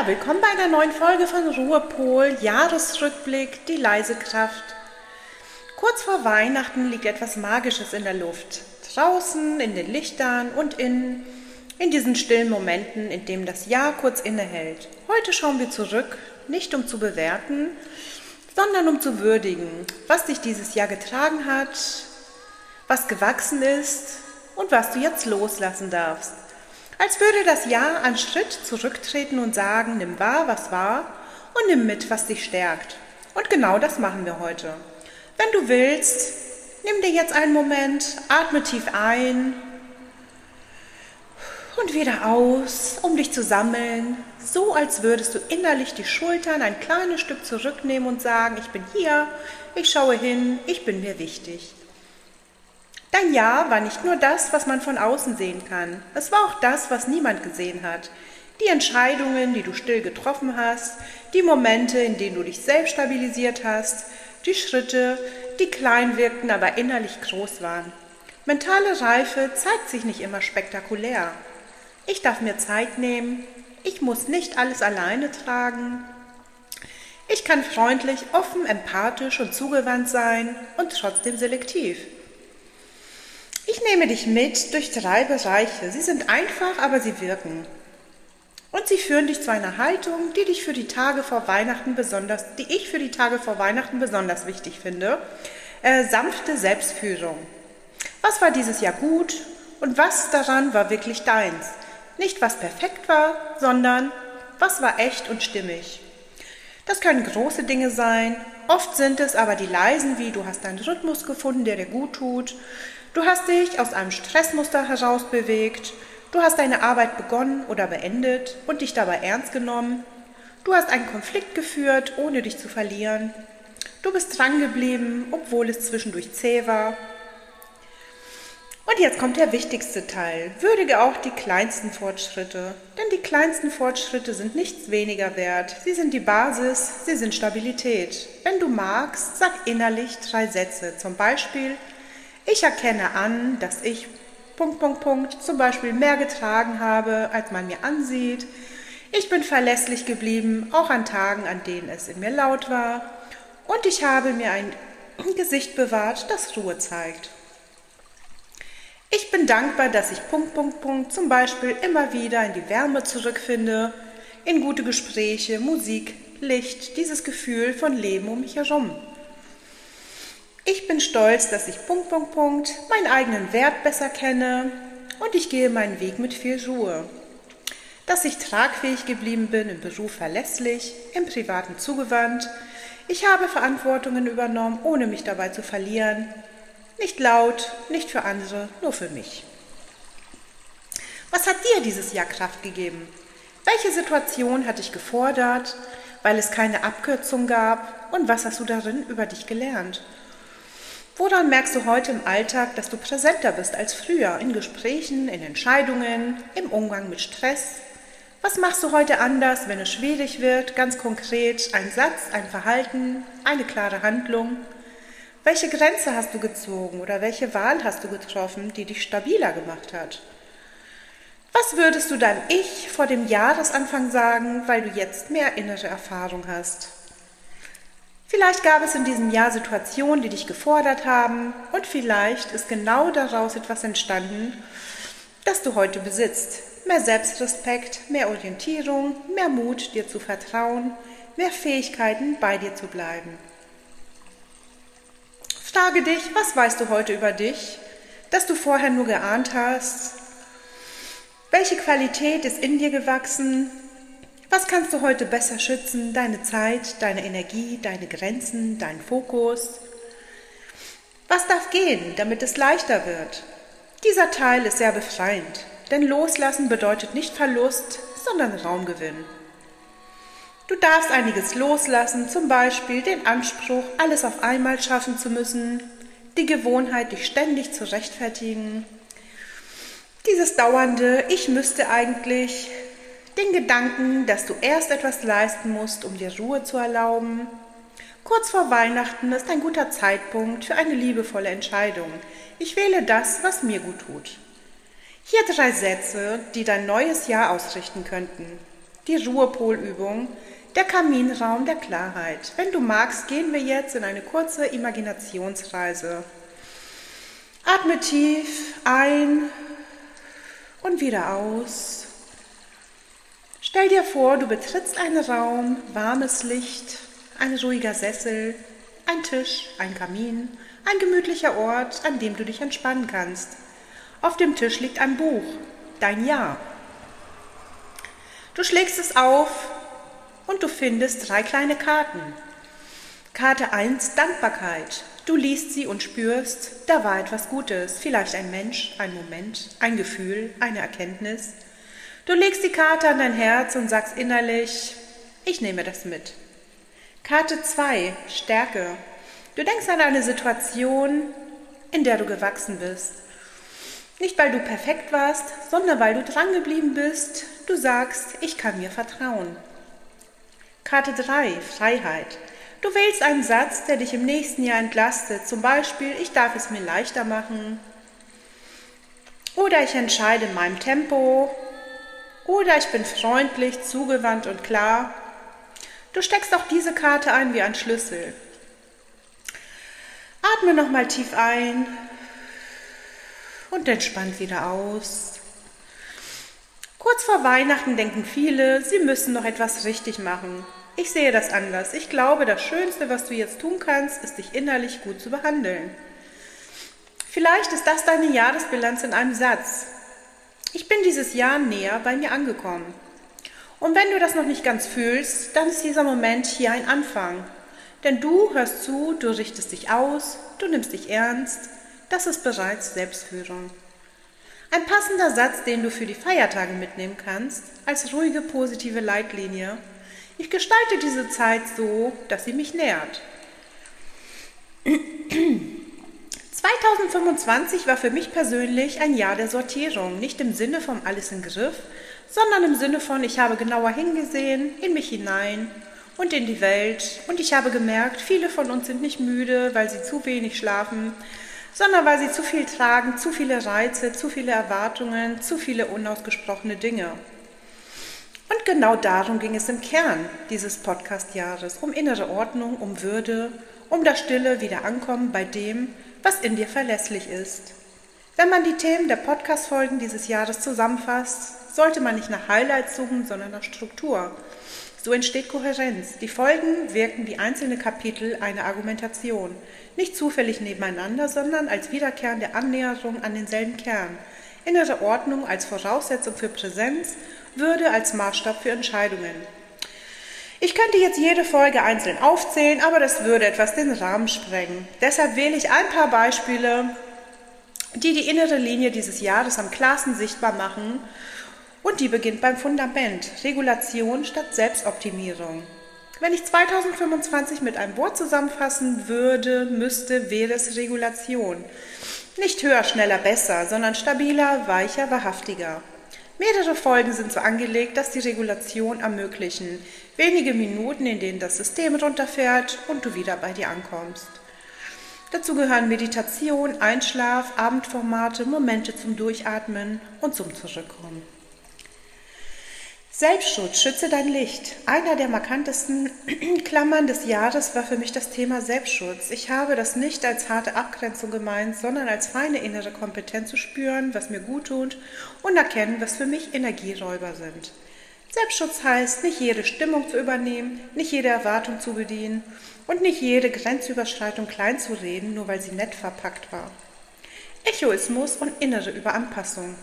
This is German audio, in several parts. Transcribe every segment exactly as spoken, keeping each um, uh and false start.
Ja, willkommen bei einer neuen Folge von Ruhepol, Jahresrückblick, die leise Kraft. Kurz vor Weihnachten liegt etwas Magisches in der Luft. Draußen, in den Lichtern und innen, in diesen stillen Momenten, in denen das Jahr kurz innehält. Heute schauen wir zurück, nicht um zu bewerten, sondern um zu würdigen, was dich dieses Jahr getragen hat, was gewachsen ist und was du jetzt loslassen darfst. Als würde das Jahr einen Schritt zurücktreten und sagen, nimm wahr, was war und nimm mit, was dich stärkt. Und genau das machen wir heute. Wenn du willst, nimm dir jetzt einen Moment, atme tief ein und wieder aus, um dich zu sammeln, so als würdest du innerlich die Schultern ein kleines Stück zurücknehmen und sagen, ich bin hier, ich schaue hin, ich bin mir wichtig. Dein Jahr war nicht nur das, was man von außen sehen kann. Es war auch das, was niemand gesehen hat. Die Entscheidungen, die du still getroffen hast, die Momente, in denen du dich selbst stabilisiert hast, die Schritte, die klein wirkten, aber innerlich groß waren. Mentale Reife zeigt sich nicht immer spektakulär. Ich darf mir Zeit nehmen, ich muss nicht alles alleine tragen. Ich kann freundlich, offen, empathisch und zugewandt sein und trotzdem selektiv. Ich nehme dich mit durch drei Bereiche. Sie sind einfach, aber sie wirken. Und sie führen dich zu einer Haltung, die dich für die Tage vor Weihnachten besonders, die ich für die Tage vor Weihnachten besonders wichtig finde. Äh, sanfte Selbstführung. Was war dieses Jahr gut und was daran war wirklich deins? Nicht was perfekt war, sondern was war echt und stimmig. Das können große Dinge sein. Oft sind es aber die leisen, wie du hast einen Rhythmus gefunden, der dir gut tut. Du hast dich aus einem Stressmuster heraus bewegt, du hast deine Arbeit begonnen oder beendet und dich dabei ernst genommen, du hast einen Konflikt geführt, ohne dich zu verlieren, du bist dran geblieben, obwohl es zwischendurch zäh war. Und jetzt kommt der wichtigste Teil, würdige auch die kleinsten Fortschritte, denn die kleinsten Fortschritte sind nichts weniger wert, sie sind die Basis, sie sind Stabilität. Wenn du magst, sag innerlich drei Sätze, zum Beispiel: Ich erkenne an, dass ich Punkt, Punkt, Punkt zum Beispiel mehr getragen habe, als man mir ansieht. Ich bin verlässlich geblieben, auch an Tagen, an denen es in mir laut war. Und ich habe mir ein Gesicht bewahrt, das Ruhe zeigt. Ich bin dankbar, dass ich Punkt, Punkt, Punkt zum Beispiel immer wieder in die Wärme zurückfinde, in gute Gespräche, Musik, Licht, dieses Gefühl von Leben um mich herum. Ich bin stolz, dass ich Punkt, Punkt, Punkt meinen eigenen Wert besser kenne und ich gehe meinen Weg mit viel Ruhe. Dass ich tragfähig geblieben bin, im Beruf verlässlich, im Privaten zugewandt. Ich habe Verantwortungen übernommen, ohne mich dabei zu verlieren. Nicht laut, nicht für andere, nur für mich. Was hat dir dieses Jahr Kraft gegeben? Welche Situation hat dich gefordert, weil es keine Abkürzung gab? Und was hast du darin über dich gelernt? Woran merkst du heute im Alltag, dass du präsenter bist als früher, in Gesprächen, in Entscheidungen, im Umgang mit Stress? Was machst du heute anders, wenn es schwierig wird, ganz konkret, ein Satz, ein Verhalten, eine klare Handlung? Welche Grenze hast du gezogen oder welche Wahl hast du getroffen, die dich stabiler gemacht hat? Was würdest du deinem Ich vor dem Jahresanfang sagen, weil du jetzt mehr innere Erfahrung hast? Vielleicht gab es in diesem Jahr Situationen, die dich gefordert haben und vielleicht ist genau daraus etwas entstanden, das du heute besitzt. Mehr Selbstrespekt, mehr Orientierung, mehr Mut, dir zu vertrauen, mehr Fähigkeiten, bei dir zu bleiben. Frage dich, was weißt du heute über dich, das du vorher nur geahnt hast? Welche Qualität ist in dir gewachsen? Was kannst du heute besser schützen? Deine Zeit, deine Energie, deine Grenzen, deinen Fokus? Was darf gehen, damit es leichter wird? Dieser Teil ist sehr befreiend, denn Loslassen bedeutet nicht Verlust, sondern Raumgewinn. Du darfst einiges loslassen, zum Beispiel den Anspruch, alles auf einmal schaffen zu müssen, die Gewohnheit, dich ständig zu rechtfertigen, dieses dauernde Ich müsste eigentlich, den Gedanken, dass du erst etwas leisten musst, um dir Ruhe zu erlauben. Kurz vor Weihnachten ist ein guter Zeitpunkt für eine liebevolle Entscheidung. Ich wähle das, was mir gut tut. Hier drei Sätze, die dein neues Jahr ausrichten könnten. Die Ruhepolübung, der Kaminraum der Klarheit. Wenn du magst, gehen wir jetzt in eine kurze Imaginationsreise. Atme tief ein und wieder aus. Stell dir vor, du betrittst einen Raum, warmes Licht, ein ruhiger Sessel, ein Tisch, ein Kamin, ein gemütlicher Ort, an dem du dich entspannen kannst. Auf dem Tisch liegt ein Buch, dein Ja. Du schlägst es auf und du findest drei kleine Karten. Karte eins, Dankbarkeit. Du liest sie und spürst, da war etwas Gutes, vielleicht ein Mensch, ein Moment, ein Gefühl, eine Erkenntnis. Du legst die Karte an dein Herz und sagst innerlich, ich nehme das mit. Karte zwei, Stärke. Du denkst an eine Situation, in der du gewachsen bist. Nicht, weil du perfekt warst, sondern weil du drangeblieben bist. Du sagst, ich kann mir vertrauen. Karte drei, Freiheit. Du wählst einen Satz, der dich im nächsten Jahr entlastet. Zum Beispiel, ich darf es mir leichter machen. Oder ich entscheide in meinem Tempo. Oder ich bin freundlich, zugewandt und klar. Du steckst auch diese Karte ein wie ein Schlüssel. Atme nochmal tief ein und entspannt wieder aus. Kurz vor Weihnachten denken viele, sie müssen noch etwas richtig machen. Ich sehe das anders. Ich glaube, das Schönste, was du jetzt tun kannst, ist, dich innerlich gut zu behandeln. Vielleicht ist das deine Jahresbilanz in einem Satz. Ich bin dieses Jahr näher bei mir angekommen. Und wenn du das noch nicht ganz fühlst, dann ist dieser Moment hier ein Anfang. Denn du hörst zu, du richtest dich aus, du nimmst dich ernst. Das ist bereits Selbstführung. Ein passender Satz, den du für die Feiertage mitnehmen kannst, als ruhige, positive Leitlinie. Ich gestalte diese Zeit so, dass sie mich nährt. zweitausendfünfundzwanzig war für mich persönlich ein Jahr der Sortierung, nicht im Sinne von alles im Griff, sondern im Sinne von, ich habe genauer hingesehen, in mich hinein und in die Welt. Und ich habe gemerkt, viele von uns sind nicht müde, weil sie zu wenig schlafen, sondern weil sie zu viel tragen, zu viele Reize, zu viele Erwartungen, zu viele unausgesprochene Dinge. Und genau darum ging es im Kern dieses Podcast-Jahres, um innere Ordnung, um Würde, um das stille Wiederankommen bei dem, was in dir verlässlich ist. Wenn man die Themen der Podcast-Folgen dieses Jahres zusammenfasst, sollte man nicht nach Highlights suchen, sondern nach Struktur. So entsteht Kohärenz. Die Folgen wirken wie einzelne Kapitel einer Argumentation. Nicht zufällig nebeneinander, sondern als wiederkehrende Annäherung an denselben Kern. Innere Ordnung als Voraussetzung für Präsenz, Würde als Maßstab für Entscheidungen. Ich könnte jetzt jede Folge einzeln aufzählen, aber das würde etwas den Rahmen sprengen. Deshalb wähle ich ein paar Beispiele, die die innere Linie dieses Jahres am klarsten sichtbar machen. Und die beginnt beim Fundament, Regulation statt Selbstoptimierung. Wenn ich zweitausendfünfundzwanzig mit einem Wort zusammenfassen würde, müsste, wäre es Regulation. Nicht höher, schneller, besser, sondern stabiler, weicher, wahrhaftiger. Mehrere Folgen sind so angelegt, dass die Regulation ermöglichen. Wenige Minuten, in denen das System runterfährt und du wieder bei dir ankommst. Dazu gehören Meditation, Einschlaf, Abendformate, Momente zum Durchatmen und zum Zurückkommen. Selbstschutz, schütze dein Licht. Einer der markantesten Klammern des Jahres war für mich das Thema Selbstschutz. Ich habe das nicht als harte Abgrenzung gemeint, sondern als feine innere Kompetenz zu spüren, was mir gut tut und erkennen, was für mich Energieräuber sind. Selbstschutz heißt, nicht jede Stimmung zu übernehmen, nicht jede Erwartung zu bedienen und nicht jede Grenzüberschreitung klein zu reden, nur weil sie nett verpackt war. Echoismus und innere Überanpassung.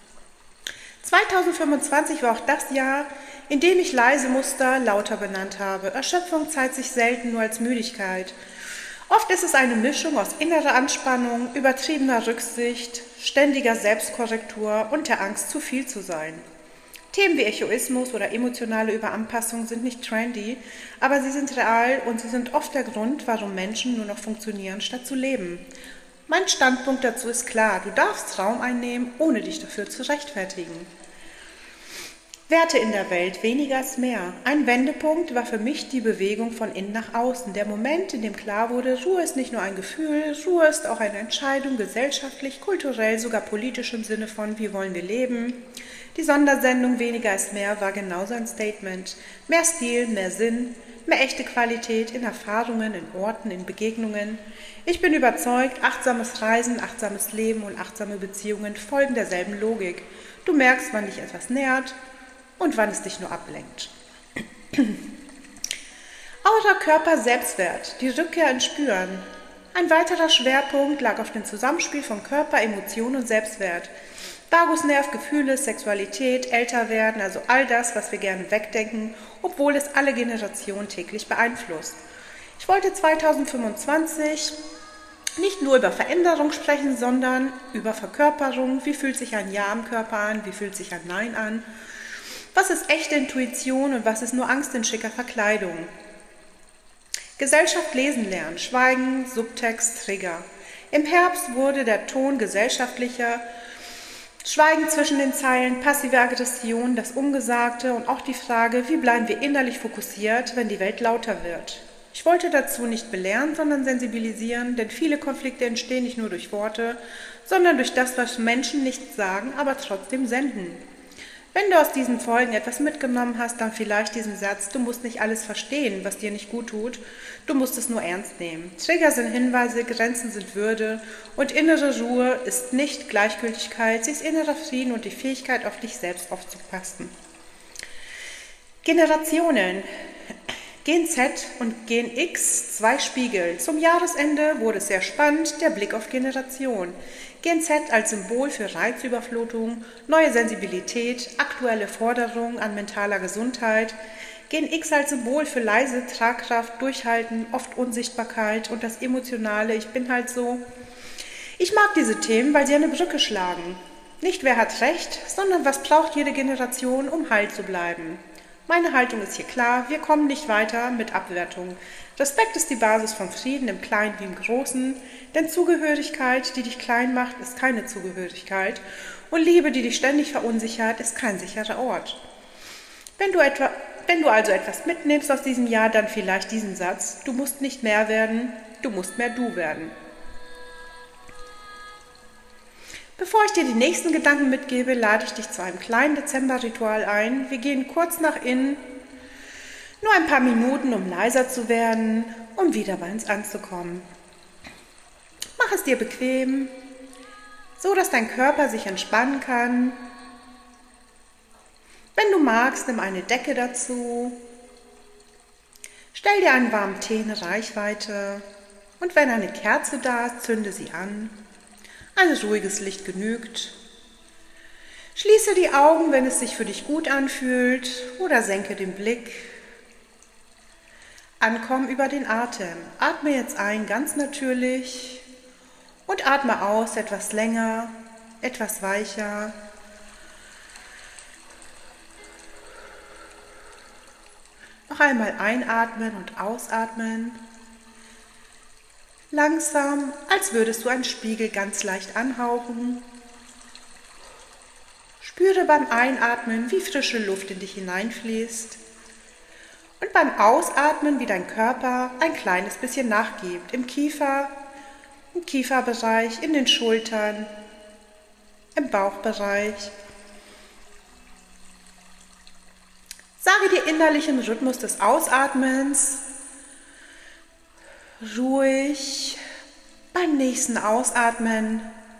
zweitausendfünfundzwanzig war auch das Jahr, in dem ich leise Muster lauter benannt habe. Erschöpfung zeigt sich selten nur als Müdigkeit. Oft ist es eine Mischung aus innerer Anspannung, übertriebener Rücksicht, ständiger Selbstkorrektur und der Angst, zu viel zu sein. Themen wie Echoismus oder emotionale Überanpassung sind nicht trendy, aber sie sind real und sie sind oft der Grund, warum Menschen nur noch funktionieren, statt zu leben. Mein Standpunkt dazu ist klar, du darfst Raum einnehmen, ohne dich dafür zu rechtfertigen. Werte in der Welt, weniger ist mehr. Ein Wendepunkt war für mich die Bewegung von innen nach außen. Der Moment, in dem klar wurde, Ruhe ist nicht nur ein Gefühl, Ruhe ist auch eine Entscheidung, gesellschaftlich, kulturell, sogar politisch im Sinne von, wie wollen wir leben. Die Sondersendung Weniger ist mehr war genauso ein Statement. Mehr Stil, mehr Sinn, mehr echte Qualität in Erfahrungen, in Orten, in Begegnungen. Ich bin überzeugt, achtsames Reisen, achtsames Leben und achtsame Beziehungen folgen derselben Logik. Du merkst, wann dich etwas nährt und wann es dich nur ablenkt. Aura, Körper, Selbstwert, die Rückkehr ins Spüren. Ein weiterer Schwerpunkt lag auf dem Zusammenspiel von Körper, Emotion und Selbstwert. Vagusnerv, Gefühle, Sexualität, Älterwerden, also all das, was wir gerne wegdenken, obwohl es alle Generationen täglich beeinflusst. Ich wollte zweitausendfünfundzwanzig nicht nur über Veränderung sprechen, sondern über Verkörperung. Wie fühlt sich ein Ja am Körper an? Wie fühlt sich ein Nein an? Was ist echte Intuition und was ist nur Angst in schicker Verkleidung? Gesellschaft lesen lernen, Schweigen, Subtext, Trigger. Im Herbst wurde der Ton gesellschaftlicher, Schweigen zwischen den Zeilen, passive Aggression, das Ungesagte und auch die Frage, wie bleiben wir innerlich fokussiert, wenn die Welt lauter wird. Ich wollte dazu nicht belehren, sondern sensibilisieren, denn viele Konflikte entstehen nicht nur durch Worte, sondern durch das, was Menschen nicht sagen, aber trotzdem senden. Wenn du aus diesen Folgen etwas mitgenommen hast, dann vielleicht diesen Satz, du musst nicht alles verstehen, was dir nicht gut tut, du musst es nur ernst nehmen. Trigger sind Hinweise, Grenzen sind Würde und innere Ruhe ist nicht Gleichgültigkeit, sie ist innerer Frieden und die Fähigkeit, auf dich selbst aufzupassen. Generationen. Gen Z und Gen X, zwei Spiegel. Zum Jahresende wurde es sehr spannend, der Blick auf Generation. Gen Z als Symbol für Reizüberflutung, neue Sensibilität, aktuelle Forderungen an mentaler Gesundheit. Gen X als Symbol für leise Tragkraft, Durchhalten, oft Unsichtbarkeit und das Emotionale, ich bin halt so. Ich mag diese Themen, weil sie eine Brücke schlagen. Nicht wer hat recht, sondern was braucht jede Generation, um heil zu bleiben. Meine Haltung ist hier klar, wir kommen nicht weiter mit Abwertung. Respekt ist die Basis von Frieden im Kleinen wie im Großen, denn Zugehörigkeit, die dich klein macht, ist keine Zugehörigkeit und Liebe, die dich ständig verunsichert, ist kein sicherer Ort. Wenn du, etwa, wenn du also etwas mitnimmst aus diesem Jahr, dann vielleicht diesen Satz, du musst nicht mehr werden, du musst mehr du werden. Bevor ich dir die nächsten Gedanken mitgebe, lade ich dich zu einem kleinen Dezember-Ritual ein. Wir gehen kurz nach innen, nur ein paar Minuten, um leiser zu werden, um wieder bei uns anzukommen. Mach es dir bequem, so dass dein Körper sich entspannen kann. Wenn du magst, nimm eine Decke dazu. Stell dir einen warmen Tee in Reichweite und wenn eine Kerze da ist, zünde sie an. Ein ruhiges Licht genügt. Schließe die Augen, wenn es sich für dich gut anfühlt, oder senke den Blick. Ankommen über den Atem. Atme jetzt ein, ganz natürlich, und atme aus, etwas länger, etwas weicher. Noch einmal einatmen und ausatmen. Langsam, als würdest du einen Spiegel ganz leicht anhauchen. Spüre beim Einatmen, wie frische Luft in dich hineinfließt. Und beim Ausatmen, wie dein Körper ein kleines bisschen nachgibt. Im Kiefer, im Kieferbereich, in den Schultern, im Bauchbereich. Sage dir innerlich im Rhythmus des Ausatmens, ruhig, beim nächsten Ausatmen,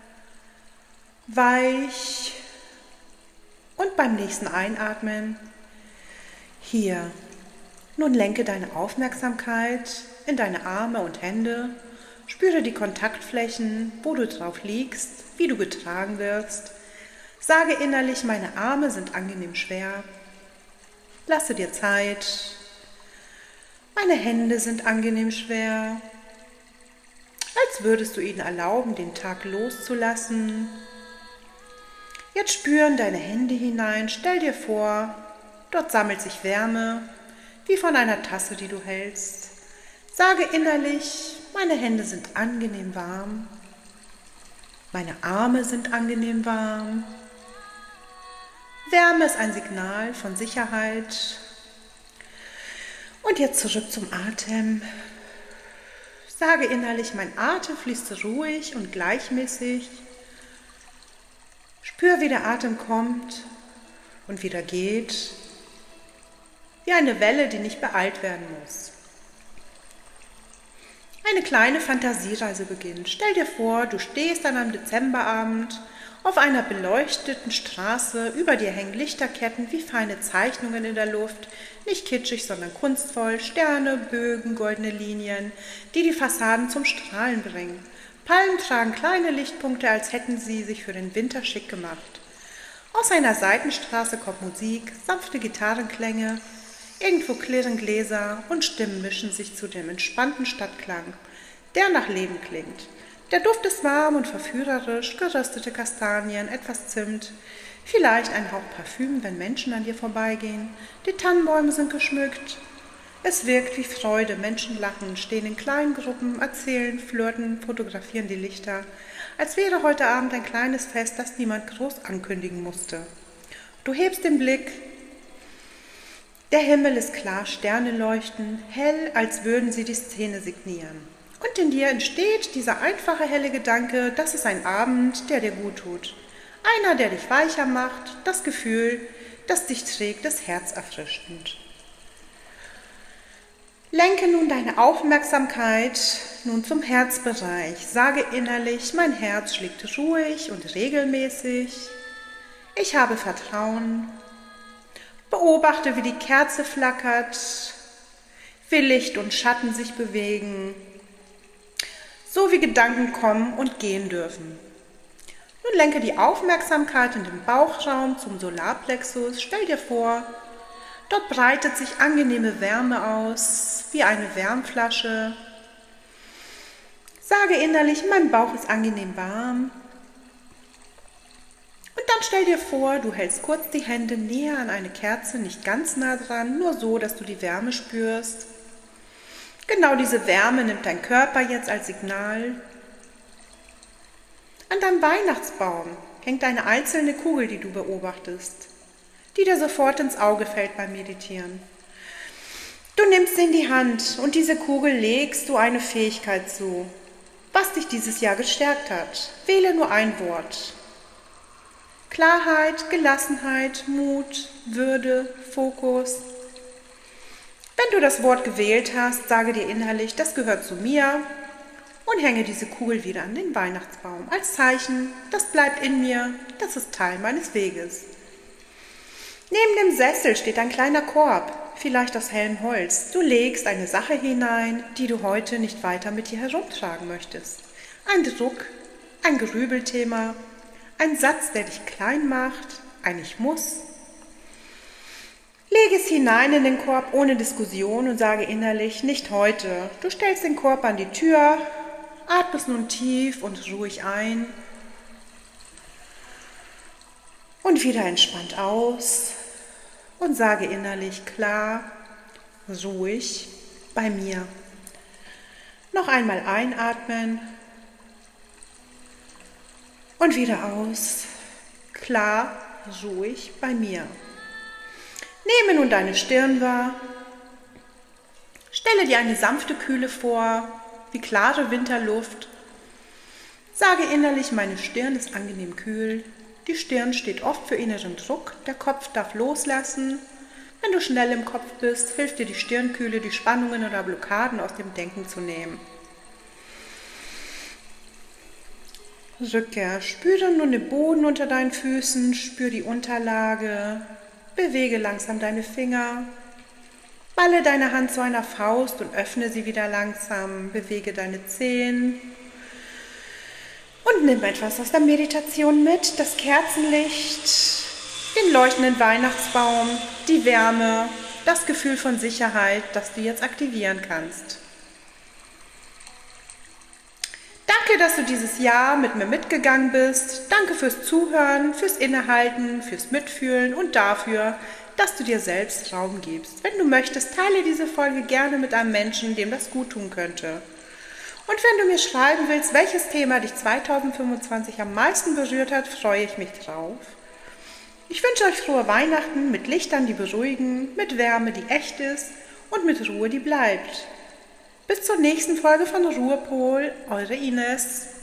weich und beim nächsten Einatmen, hier. Nun lenke deine Aufmerksamkeit in deine Arme und Hände, spüre die Kontaktflächen, wo du drauf liegst, wie du getragen wirst. Sage innerlich, meine Arme sind angenehm schwer. Lasse dir Zeit. Meine Hände sind angenehm schwer, als würdest du ihnen erlauben, den Tag loszulassen. Jetzt spüren deine Hände hinein, stell dir vor, dort sammelt sich Wärme, wie von einer Tasse, die du hältst. Sage innerlich, meine Hände sind angenehm warm, meine Arme sind angenehm warm, Wärme ist ein Signal von Sicherheit. Und jetzt zurück zum Atem. Sage innerlich, mein Atem fließt ruhig und gleichmäßig. Spür, wie der Atem kommt und wieder geht. Wie eine Welle, die nicht beeilt werden muss. Eine kleine Fantasiereise beginnt. Stell dir vor, du stehst an einem Dezemberabend auf einer beleuchteten Straße. Über dir hängen Lichterketten wie feine Zeichnungen in der Luft. Nicht kitschig, sondern kunstvoll. Sterne, Bögen, goldene Linien, die die Fassaden zum Strahlen bringen. Palmen tragen kleine Lichtpunkte, als hätten sie sich für den Winter schick gemacht. Aus einer Seitenstraße kommt Musik, sanfte Gitarrenklänge. Irgendwo klirren Gläser und Stimmen mischen sich zu dem entspannten Stadtklang, der nach Leben klingt. Der Duft ist warm und verführerisch, geröstete Kastanien, etwas Zimt, vielleicht ein Hauch Parfüm, wenn Menschen an dir vorbeigehen. Die Tannenbäume sind geschmückt. Es wirkt wie Freude, Menschen lachen, stehen in kleinen Gruppen, erzählen, flirten, fotografieren die Lichter, als wäre heute Abend ein kleines Fest, das niemand groß ankündigen musste. Du hebst den Blick. Der Himmel ist klar, Sterne leuchten, hell, als würden sie die Szene signieren. Und in dir entsteht dieser einfache, helle Gedanke, das ist ein Abend, der dir gut tut. Einer, der dich weicher macht, das Gefühl, das dich trägt, das Herz erfrischend. Lenke nun deine Aufmerksamkeit nun zum Herzbereich. Sage innerlich, mein Herz schlägt ruhig und regelmäßig. Ich habe Vertrauen. Beobachte, wie die Kerze flackert, wie Licht und Schatten sich bewegen, so wie Gedanken kommen und gehen dürfen. Nun lenke die Aufmerksamkeit in den Bauchraum zum Solarplexus. Stell dir vor, dort breitet sich angenehme Wärme aus, wie eine Wärmflasche. Sage innerlich, mein Bauch ist angenehm warm. Und dann stell dir vor, du hältst kurz die Hände näher an eine Kerze, nicht ganz nah dran, nur so, dass du die Wärme spürst. Genau diese Wärme nimmt dein Körper jetzt als Signal. An deinem Weihnachtsbaum hängt eine einzelne Kugel, die du beobachtest, die dir sofort ins Auge fällt beim Meditieren. Du nimmst sie in die Hand und diese Kugel legst du eine Fähigkeit zu, was dich dieses Jahr gestärkt hat. Wähle nur ein Wort. Klarheit, Gelassenheit, Mut, Würde, Fokus. Wenn du das Wort gewählt hast, sage dir innerlich, das gehört zu mir und hänge diese Kugel wieder an den Weihnachtsbaum als Zeichen, das bleibt in mir, das ist Teil meines Weges. Neben dem Sessel steht ein kleiner Korb, vielleicht aus hellem Holz. Du legst eine Sache hinein, die du heute nicht weiter mit dir herumtragen möchtest. Ein Druck, ein Grübelthema, ein Satz, der dich klein macht, ein Ich muss. Lege es hinein in den Korb ohne Diskussion und sage innerlich, nicht heute. Du stellst den Korb an die Tür, atmest nun tief und ruhig ein und wieder entspannt aus und sage innerlich klar, ruhig, bei mir. Noch einmal einatmen und wieder aus, klar, ruhig, bei mir. Nehme nun deine Stirn wahr. Stelle dir eine sanfte Kühle vor, wie klare Winterluft. Sage innerlich, meine Stirn ist angenehm kühl. Die Stirn steht oft für inneren Druck, der Kopf darf loslassen. Wenn du schnell im Kopf bist, hilft dir die Stirnkühle, die Spannungen oder Blockaden aus dem Denken zu nehmen. Rückkehr. Spüre nun den Boden unter deinen Füßen, spüre die Unterlage, bewege langsam deine Finger, balle deine Hand zu einer Faust und öffne sie wieder langsam, bewege deine Zehen und nimm etwas aus der Meditation mit, das Kerzenlicht, den leuchtenden Weihnachtsbaum, die Wärme, das Gefühl von Sicherheit, das du jetzt aktivieren kannst. Danke, dass du dieses Jahr mit mir mitgegangen bist. Danke fürs Zuhören, fürs Innehalten, fürs Mitfühlen und dafür, dass du dir selbst Raum gibst. Wenn du möchtest, teile diese Folge gerne mit einem Menschen, dem das gut tun könnte. Und wenn du mir schreiben willst, welches Thema dich zweitausendfünfundzwanzig am meisten berührt hat, freue ich mich drauf. Ich wünsche euch frohe Weihnachten mit Lichtern, die beruhigen, mit Wärme, die echt ist und mit Ruhe, die bleibt. Bis zur nächsten Folge von Ruhepol, eure Ines.